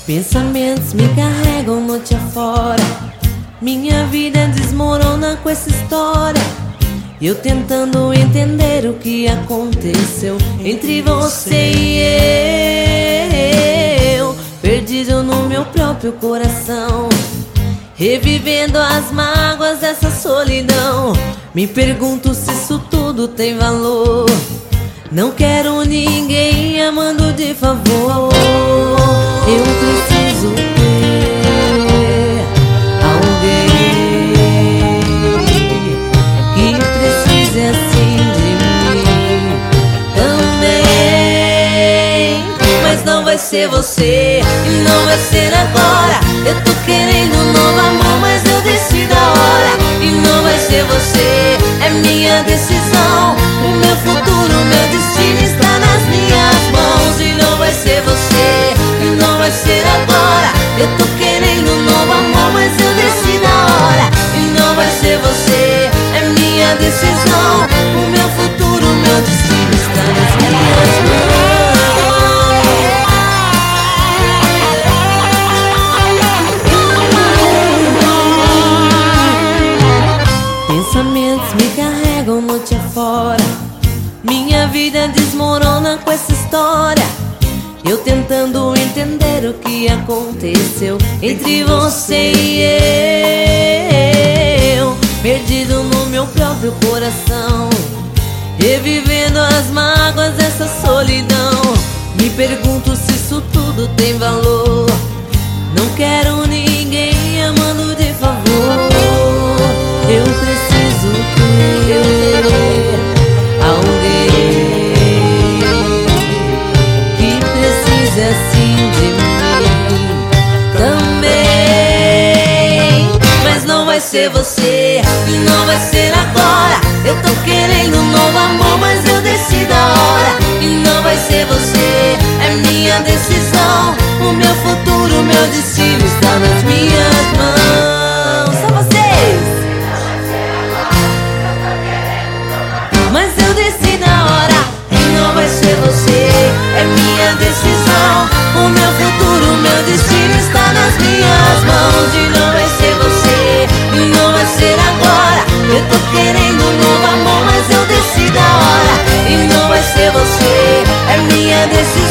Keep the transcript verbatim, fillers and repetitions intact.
Pensamentos me carregam noite afora. Minha vida desmorona com essa história. Eu tentando entender o que aconteceu entre você e eu, perdido no meu próprio coração, revivendo as mágoas dessa solidão. Me pergunto se isso tudo tem valor. Não quero ninguém amando de favor. Eu preciso ter alguém que precise assim de mim também. Mas não vai ser você e não vai ser agora. Eu tô querendo um novo amor, mas eu decido a hora. E não vai ser você, é minha decisão. O meu futuro, o meu destino está nas minhas mãos. E não vai ser você, e não vai ser agora. Eu tô querendo um novo amor, mas eu decido a hora. E não vai ser você, é minha decisão. O meu futuro, o meu destino está nas minhas mãos. Pensamentos me carregam noite afora. Minha vida desmorona com essa história. Eu tentando entender o que aconteceu entre você e eu, perdido no meu próprio coração, revivendo as mágoas dessa solidão. Me pergunto se isso tudo tem valor. Não quero ninguém amando de favor. Eu preciso ter alguém que precise assim de mim também. Mas não vai ser você e não vai ser agora. Eu tô querendo um novo amor, mas eu decido a hora. E não vai ser você, é minha decisão. O meu futuro, o meu destino está nas minhas mãos. Só vocês. Mas eu decido a hora. E não vai ser você, é minha decisão. O meu futuro, o meu destino está nas minhas mãos. E não vai ser você, e não vai ser agora. Eu tô querendo um novo amor, mas eu decido a hora. E não vai ser você, é minha decisão.